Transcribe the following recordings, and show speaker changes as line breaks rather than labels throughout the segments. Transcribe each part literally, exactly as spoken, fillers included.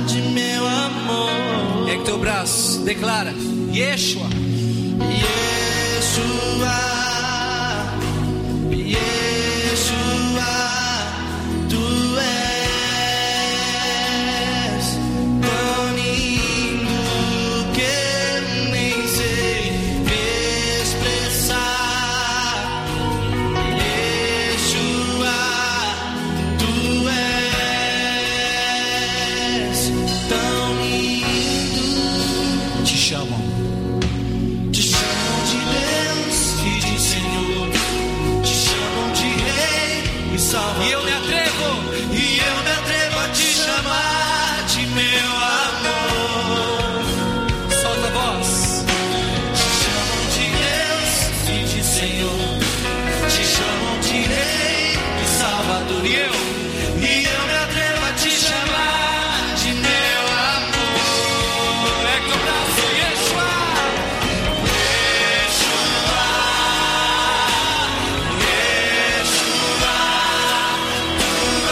de meu amor.
Ergue teu braço, declara: Yeshua,
Yeshua, Yeshua, tu és tão lindo que eu nem sei expressar. Yeshua, tu és tão lindo.
te chamam.
Te chamam de Deus e de Senhor, te chamam de Rei e Salvador.
E eu me atrevo,
E eu me atrevo a te chamar de meu amor.
solta a voz.
Te chamam de Deus e de Senhor, te chamam de Rei e Salvador.
E eu,
E eu me atrevo a te chamar de meu amor.
ergue teu braço, Yeshua,
Yeshua, Yeshua, tu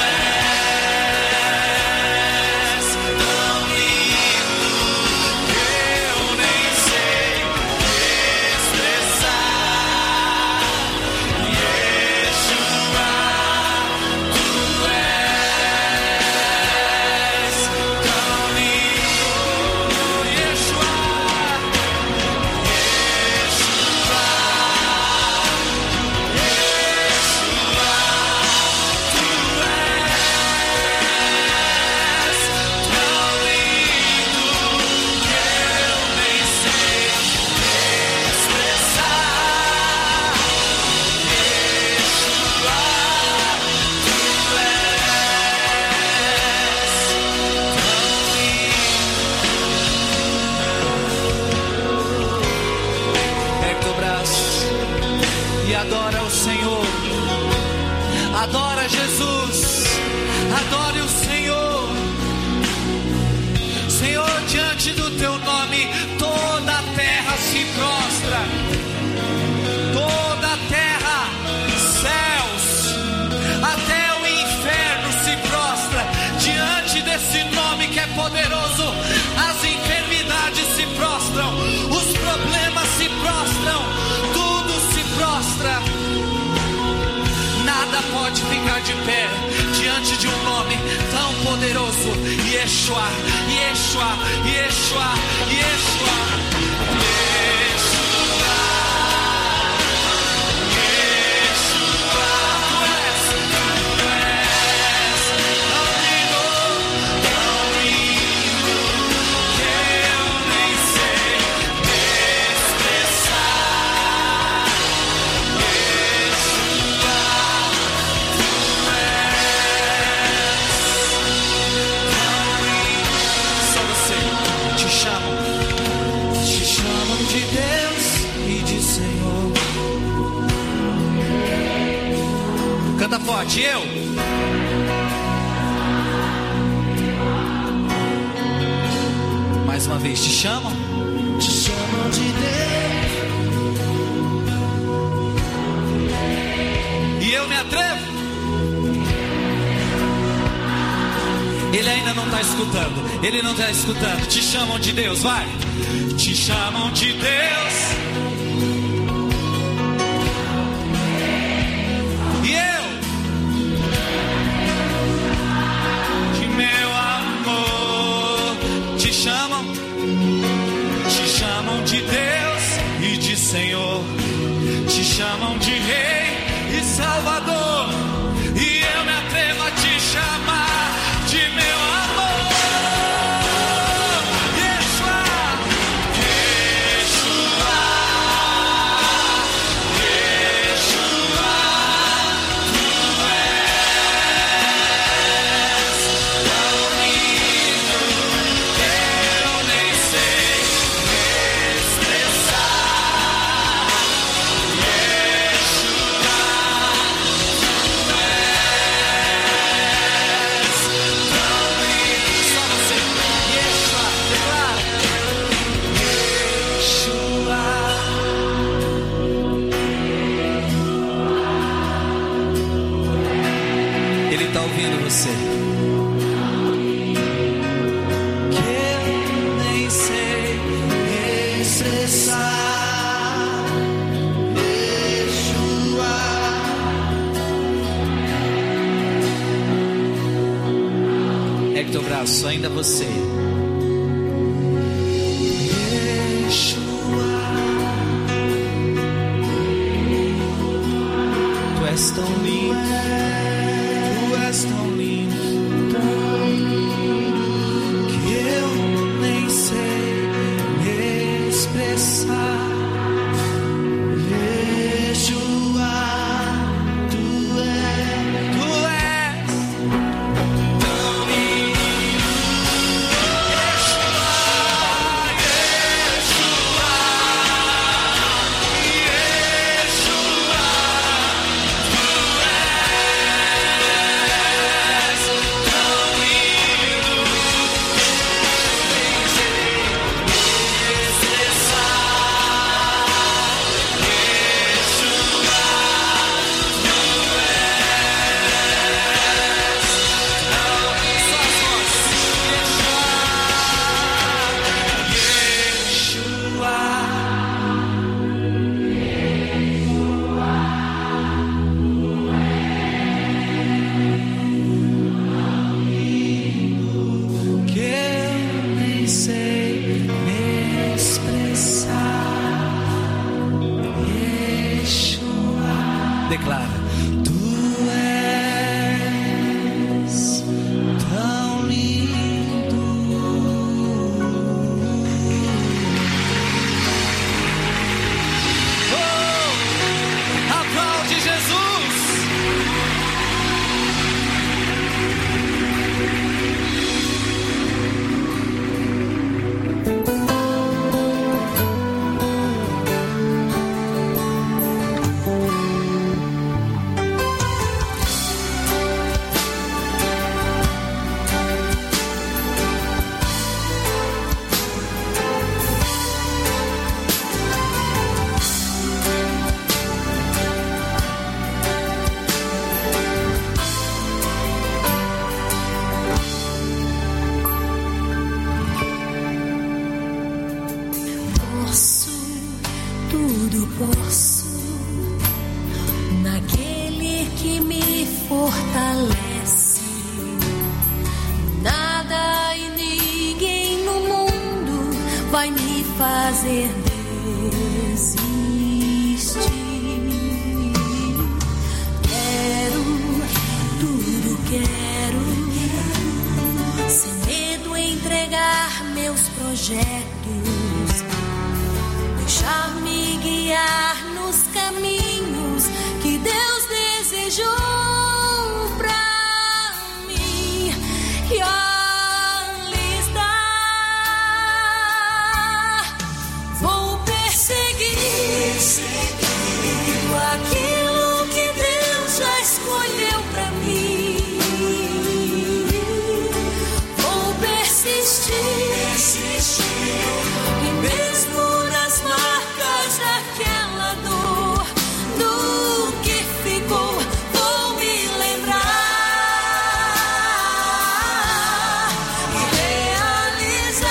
és tão lindo que eu nem sei expressar. Yeshua, tu és tão lindo. Yeshua,
ergue teu braço e adora o Senhor. Adora Jesus, adore o Senhor. Senhor, diante do teu nome toda a terra se prostra. Toda a terra, céus, até o inferno se prostra diante desse nome que é poderoso. As enfermidades se prostram, os problemas se prostram, tudo se prostra. Nada pode ficar de pé diante de um nome tão poderoso. Yeshua, Yeshua, Yeshua, Yeshua, Yeshua, Yeshua. Tu és, tu és tão lindo, tão lindo que eu nem sei expressar. Yeshua, tu és. Só você. Te chamam,
te chamam de Deus e de Senhor.
canta forte. Eu, mais uma vez, te chamam.
Te chamam de Deus.
E eu me atrevo. Ele ainda não está escutando. Ele não está escutando. Te chamam de Deus, vai. Te chamam de Deus. E eu, de meu amor, te chamam. Te chamam de Deus e de Senhor. Te chamam de Rei e Salvador. E eu me atrevo a te chamar de meu amor. Yeshua, Yeshua, abraço, ainda você. Tu és tão lindo, tu és tão lindo, que eu nem sei me expressar. Declara, tu és tão lindo. Oh, aplaude Jesus.
Tudo posso naquele que me fortalece. Nada e ninguém no mundo vai me fazer desistir. Quero, tudo quero, sem medo entregar meus projetos. Deixar-me guiar nos caminhos que Deus desejou pra mim. E ali está. Vou perseguir, perseguir aquilo que Deus já escolheu pra mim. Vou persistir, persistir. E mesmo daquela dor, do que ficou, vou me lembrar e realizar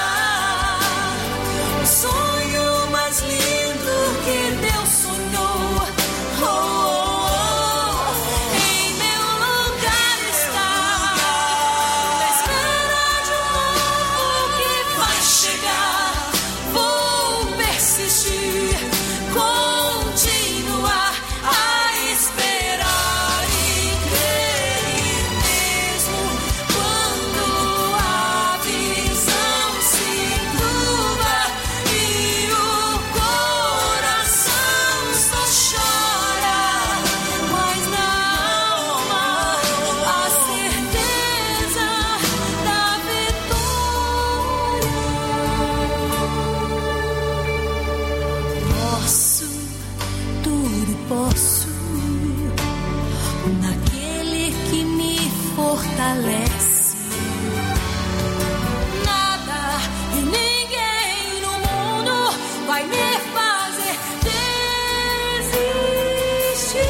o sonho mais lindo que Deus sonhou. Oh, oh, oh. Em meu lugar está, na espera de um novo que vai chegar. Vou persistir, continuar a esperar e crer, mesmo quando a visão se turva e o coração só chora, mas na alma a certeza da vitória. Posso, tudo posso, naquele que me fortalece. Nada e ninguém no mundo vai me fazer desistir.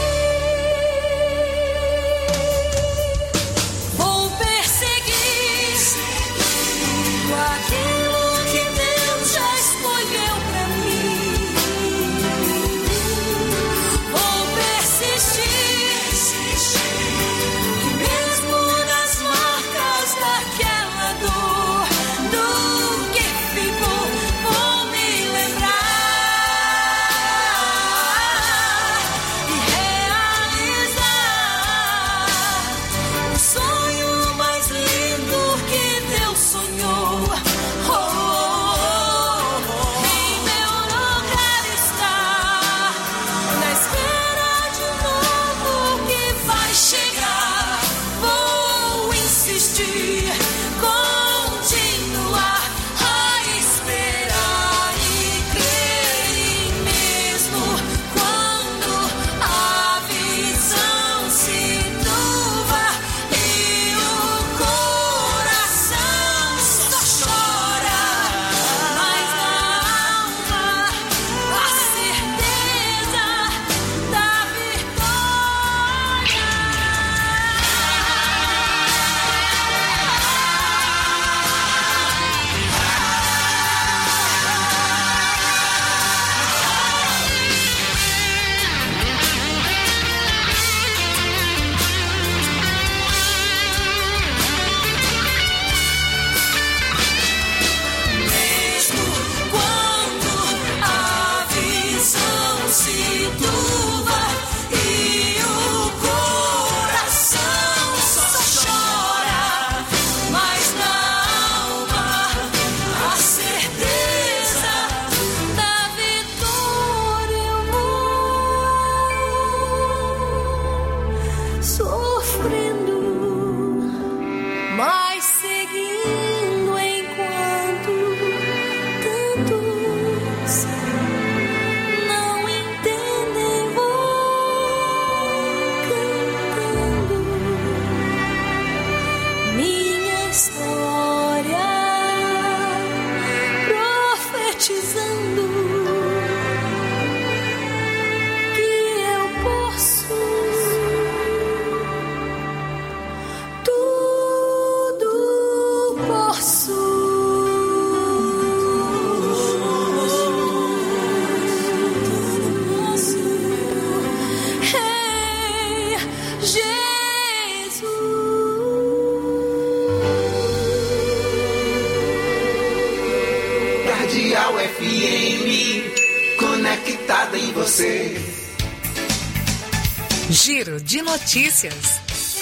Vou perseguir, seguir aquilo que Deus já escolheu pra mim. Vou persistir, persistir, e mesmo nas marcas daquela
Cardeal F M, conectada em você.
Giro de notícias.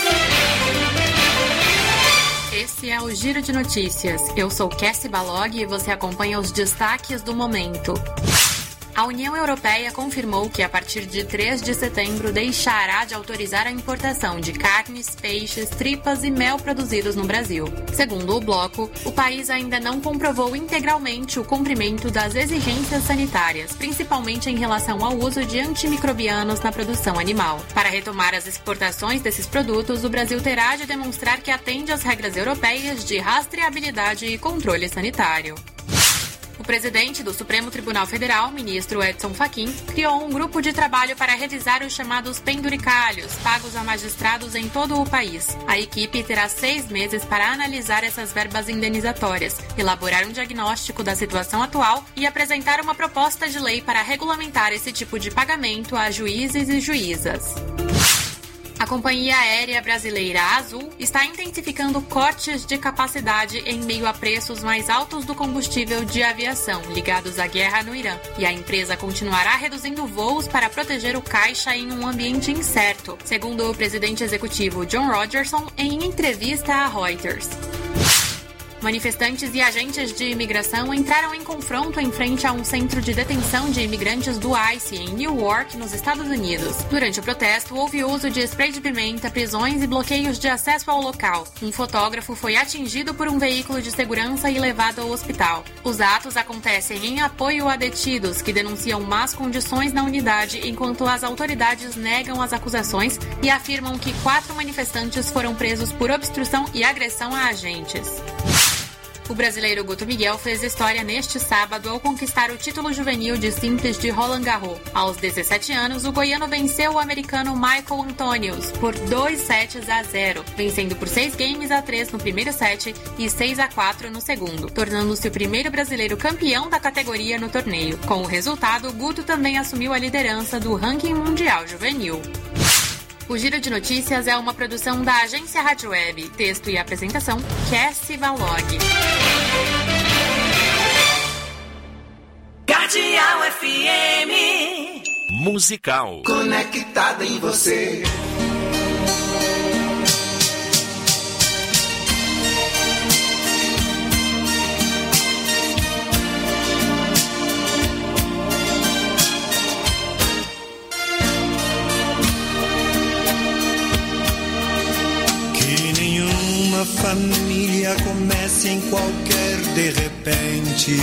Esse é o Giro de Notícias. Eu sou Cassie Balog e você acompanha os destaques do momento. A União Europeia confirmou que a partir de três de setembro deixará de autorizar a importação de carnes, peixes, tripas e mel produzidos no Brasil. Segundo o bloco, o país ainda não comprovou integralmente o cumprimento das exigências sanitárias, principalmente em relação ao uso de antimicrobianos na produção animal. Para retomar as exportações desses produtos, o Brasil terá de demonstrar que atende às regras europeias de rastreabilidade e controle sanitário. O presidente do Supremo Tribunal Federal, ministro Edson Fachin, criou um grupo de trabalho para revisar os chamados penduricalhos, pagos a magistrados em todo o país. A equipe terá seis meses para analisar essas verbas indenizatórias, elaborar um diagnóstico da situação atual e apresentar uma proposta de lei para regulamentar esse tipo de pagamento a juízes e juízas. A companhia aérea brasileira Azul está intensificando cortes de capacidade em meio a preços mais altos do combustível de aviação ligados à guerra no Irã, e a empresa continuará reduzindo voos para proteger o caixa em um ambiente incerto, segundo o presidente executivo John Rogerson em entrevista à Reuters. Manifestantes e agentes de imigração entraram em confronto em frente a um centro de detenção de imigrantes do ICE em Newark, nos Estados Unidos. Durante o protesto, houve uso de spray de pimenta, prisões e bloqueios de acesso ao local. Um fotógrafo foi atingido por um veículo de segurança e levado ao hospital. Os atos acontecem em apoio a detidos que denunciam más condições na unidade, enquanto as autoridades negam as acusações e afirmam que quatro manifestantes foram presos por obstrução e agressão a agentes. O brasileiro Guto Miguel fez história neste sábado ao conquistar o título juvenil de simples de Roland Garros. Aos dezessete anos, o goiano venceu o americano Michael Antonius por dois sets a zero, vencendo por seis games a três no primeiro set e seis a quatro no segundo, tornando-se o primeiro brasileiro campeão da categoria no torneio. Com o resultado, Guto também assumiu a liderança do ranking mundial juvenil. O Giro de Notícias é uma produção da agência Rádio Web. Texto e apresentação, Cassie Balog.
Cardeal F M
Musical.
Conectada em você.
Família comece em qualquer de repente,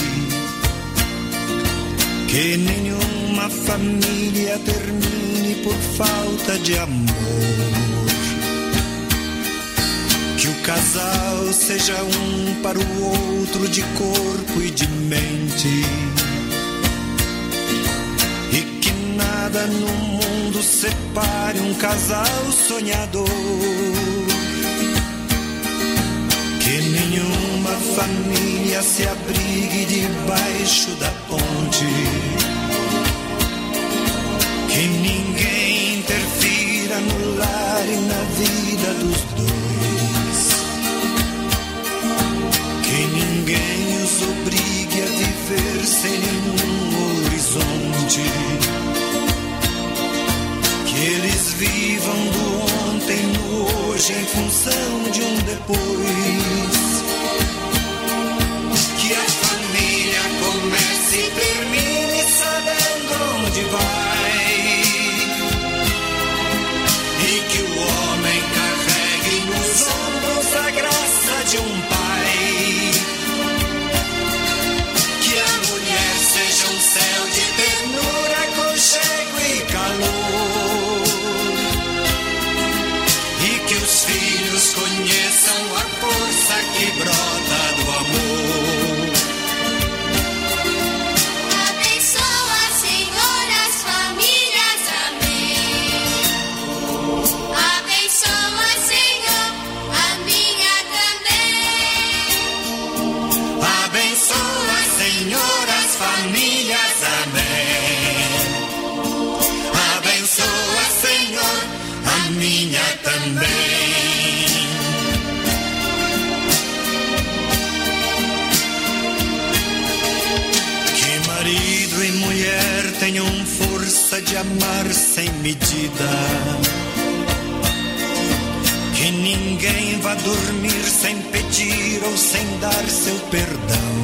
que nenhuma família termine por falta de amor, que o casal seja um para o outro de corpo e de mente, e que nada no mundo separe um casal sonhador. Que nenhuma família se abrigue debaixo da ponte, que ninguém interfira no lar e na vida dos dois, que ninguém os obrigue a viver sem nenhum horizonte, que eles vivam do ontem no hoje em função de um depois. Que a família comece e termine sabendo onde vai, e que o homem carregue nos ombros a graça de um pai, que a mulher seja um céu de ternura, aconchego e calor, e que os filhos conheçam a cor tenham força de amar sem medida. Que ninguém vá dormir sem pedir ou sem dar seu perdão.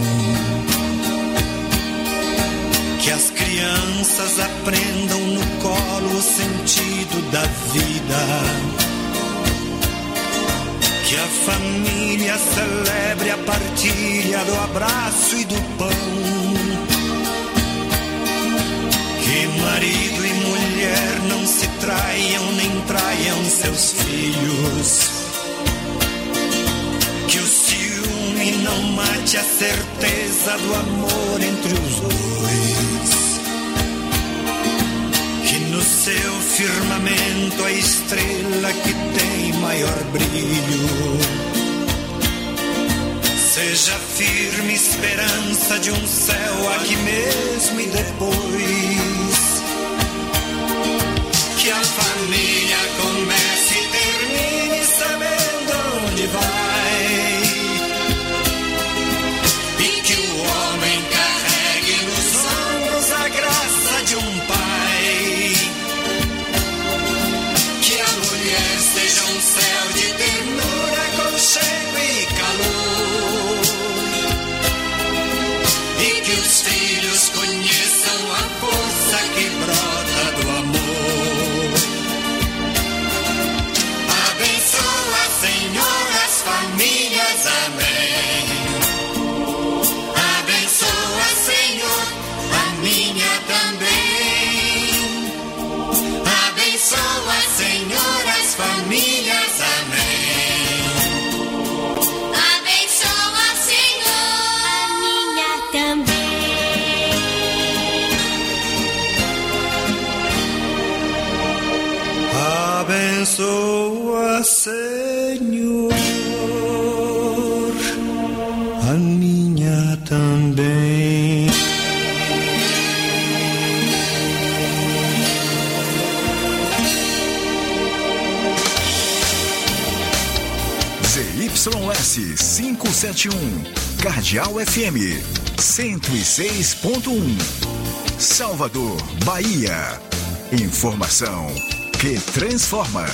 Que as crianças aprendam no colo o sentido da vida. Que a família celebre a partilha do abraço e do pão. Que marido e mulher não se traiam nem traiam seus filhos. Que o ciúme não mate a certeza do amor entre os dois. Que no seu firmamento a estrela que tem maior brilho seja firme esperança de um céu aqui mesmo e depois. Que a família comece e termine sabendo onde vai. E que o homem carregue nos ombros a graça de um pai. Que a mulher seja um céu de ternura, aconchego e calor. E que os filhos conheçam a força que brota do amor. Abençoa, Senhor, as famílias, amém. Abençoa, Senhor, a minha também. Abençoa, Senhor, as famílias, amém.
Abençoa, Senhor, a minha também.
Abençoa, Senhor, a minha também.
Z Y S quinhentos e setenta e um, Cardeal F M cento e seis ponto um, Salvador, Bahia. Informação que transforma.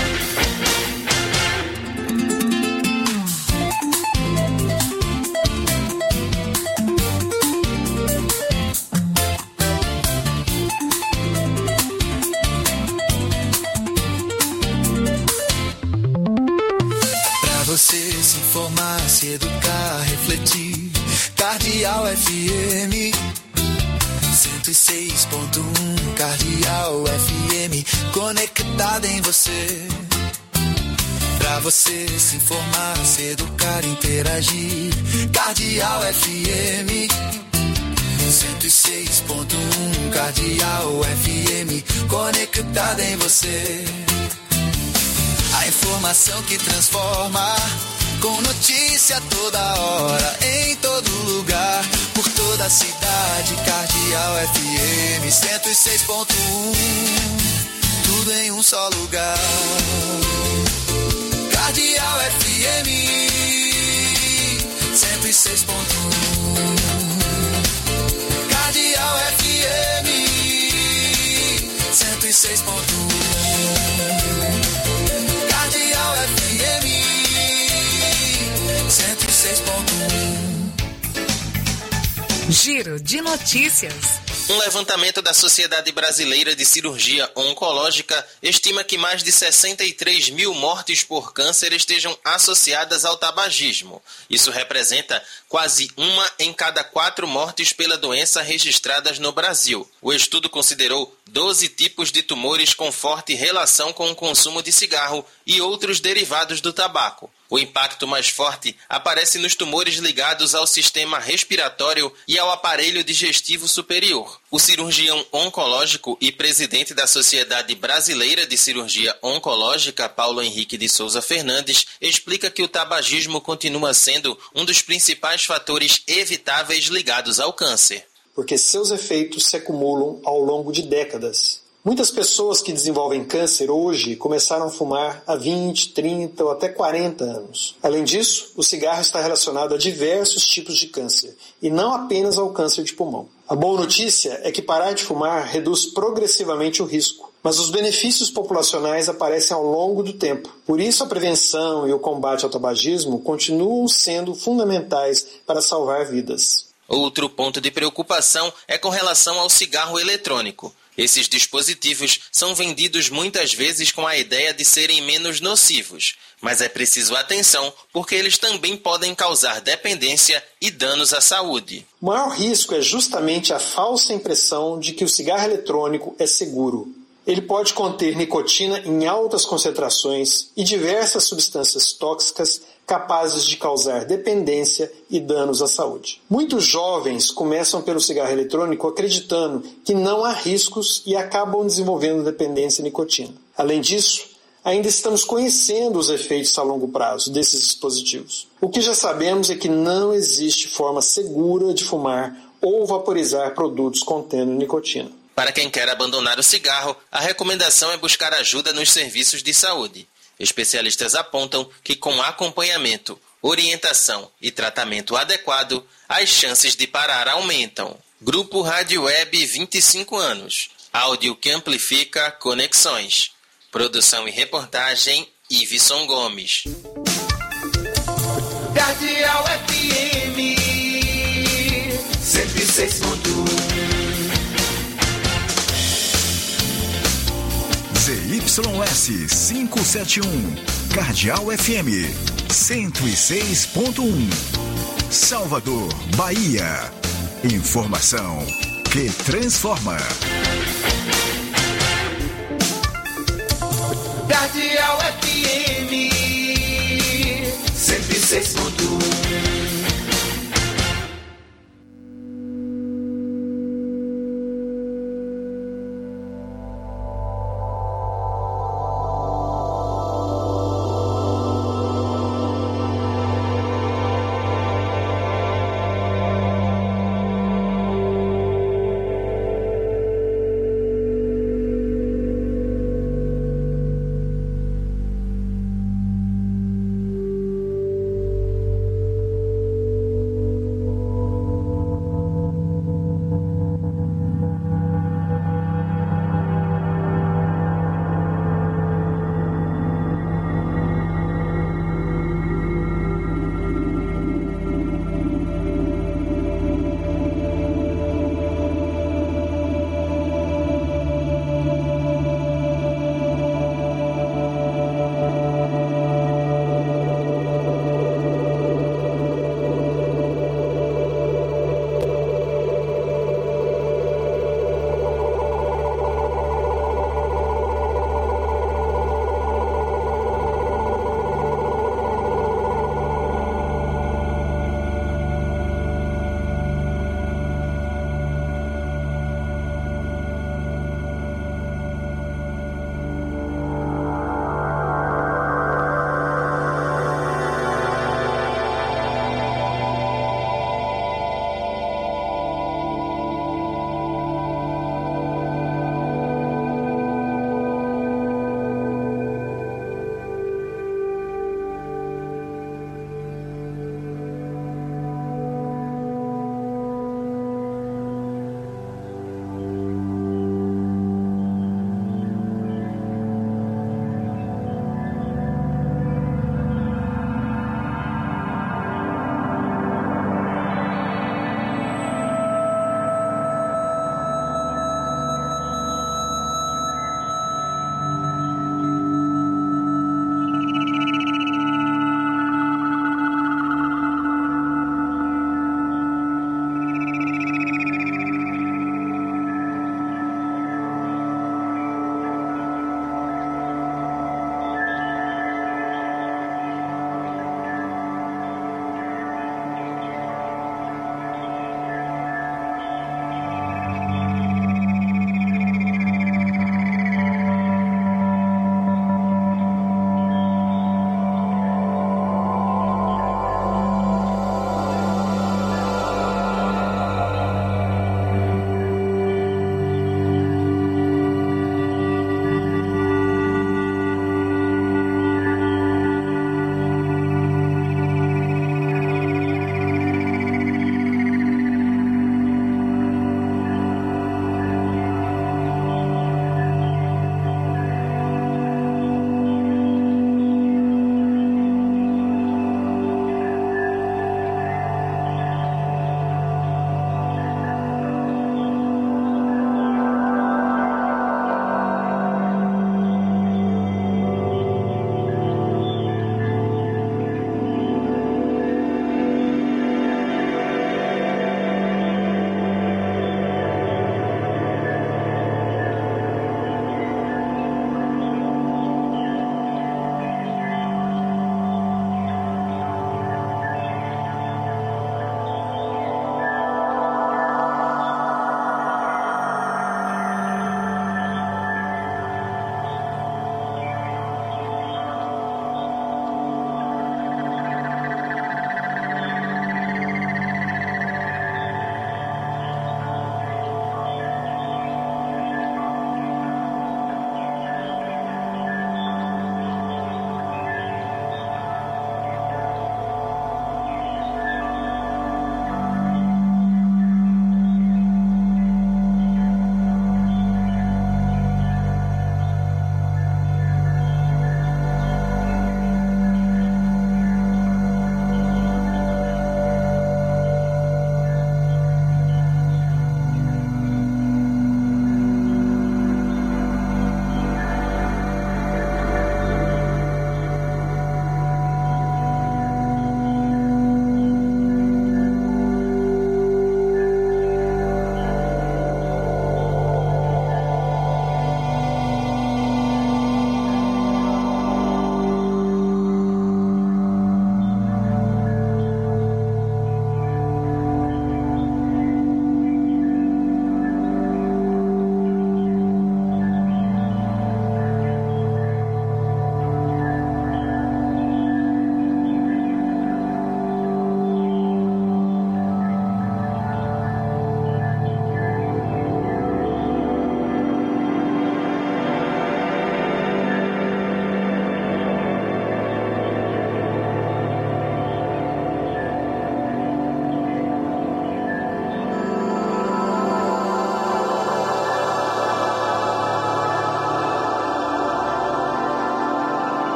Pra você se informar, se educar, refletir. Cardeal F M cento e seis ponto um, Cardeal F M, conectada em você. Pra você se informar, se educar, interagir. Cardeal F M cento e seis ponto um, Cardeal F M, conectada em você. A informação que transforma, com notícia toda hora, em todo lugar, por toda a cidade. Cardeal F M cento e seis ponto um, tudo em um só lugar. Cardeal F M cento e seis ponto um, Cardeal F M cento e seis ponto um, Cardeal F M cento e seis ponto um.
Giro de notícias.
Um levantamento da Sociedade Brasileira de Cirurgia Oncológica estima que mais de sessenta e três mil mortes por câncer estejam associadas ao tabagismo. Isso representa quase uma em cada quatro mortes pela doença registradas no Brasil. O estudo considerou doze tipos de tumores com forte relação com o consumo de cigarro e outros derivados do tabaco. O impacto mais forte aparece nos tumores ligados ao sistema respiratório e ao aparelho digestivo superior. O cirurgião oncológico e presidente da Sociedade Brasileira de Cirurgia Oncológica, Paulo Henrique de Souza Fernandes, explica que o tabagismo continua sendo um dos principais fatores evitáveis ligados ao câncer.
Porque seus efeitos se acumulam ao longo de décadas. Muitas pessoas que desenvolvem câncer hoje começaram a fumar há vinte, trinta ou até quarenta anos. Além disso, o cigarro está relacionado a diversos tipos de câncer, e não apenas ao câncer de pulmão. A boa notícia é que parar de fumar reduz progressivamente o risco, mas os benefícios populacionais aparecem ao longo do tempo. Por isso, a prevenção e o combate ao tabagismo continuam sendo fundamentais para salvar vidas.
Outro ponto de preocupação é com relação ao cigarro eletrônico. Esses dispositivos são vendidos muitas vezes com a ideia de serem menos nocivos, mas é preciso atenção porque eles também podem causar dependência e danos à saúde.
O maior risco é justamente a falsa impressão de que o cigarro eletrônico é seguro. Ele pode conter nicotina em altas concentrações e diversas substâncias tóxicas capazes de causar dependência e danos à saúde. Muitos jovens começam pelo cigarro eletrônico acreditando que não há riscos e acabam desenvolvendo dependência à nicotina. Além disso, ainda estamos conhecendo os efeitos a longo prazo desses dispositivos. O que já sabemos é que não existe forma segura de fumar ou vaporizar produtos contendo nicotina.
Para quem quer abandonar o cigarro, a recomendação é buscar ajuda nos serviços de saúde. Especialistas apontam que com acompanhamento, orientação e tratamento adequado, as chances de parar aumentam. Grupo Rádio Web vinte e cinco anos. Áudio que amplifica conexões. Produção e reportagem, Iveson Gomes.
Cardeal F M cento e seis ponto um.
Z Y S quinhentos e setenta e um, Cardeal F M cento e seis ponto um, Salvador, Bahia. Informação que transforma.
Cardeal F M cento e seis ponto um.